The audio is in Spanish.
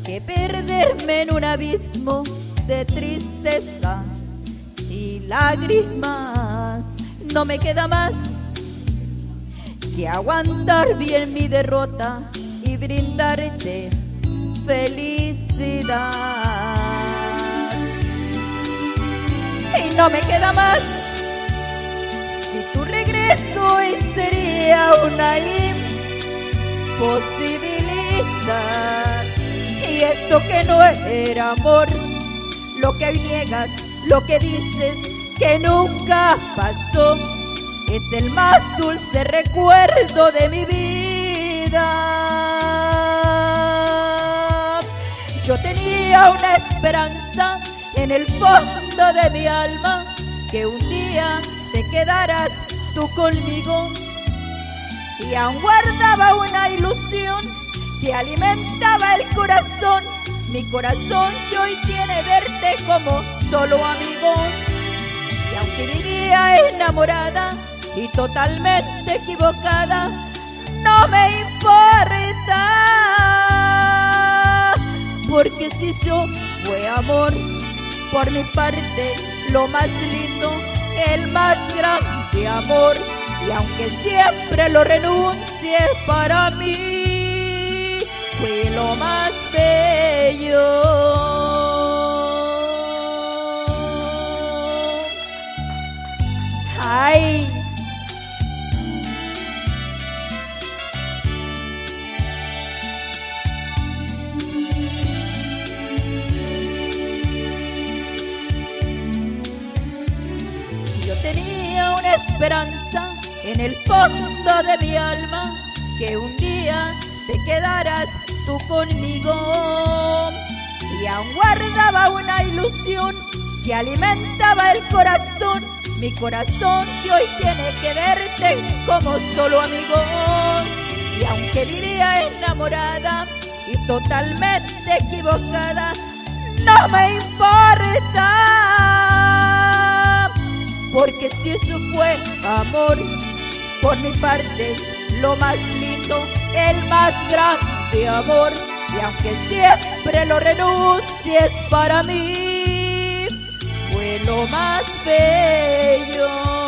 que perderme en un abismo de tristeza y lágrimas. No me queda más que aguantar bien mi derrota y brindarte felicidad. Y no me queda más, si tu regreso hoy sería una imposibilidad. Y esto que no era amor, lo que hoy niegas, lo que dices que nunca pasó, es el más dulce recuerdo de mi vida. Yo tenía una esperanza en el fondo de mi alma, que un día te quedaras tú conmigo, y aún guardaba una ilusión que alimentaba el corazón, mi corazón que hoy tiene verte como solo amigo. Y aunque vivía enamorada y totalmente equivocada, no me importa, porque si eso fue amor, por mi parte lo más lindo, el más grande amor. Y aunque siempre lo renuncie, para mí fue lo más bello. Ay, yo tenía una esperanza en el fondo de mi alma, que un día te quedaras tú conmigo, y aún guardaba una ilusión que alimentaba el corazón, mi corazón que hoy tiene que verte como solo amigo. Y aunque vivía enamorada y totalmente equivocada, no me importa, porque si eso fue amor, por mi parte lo más lindo, el más grande amor. Y aunque siempre lo renuncies, para mí fue lo más bello.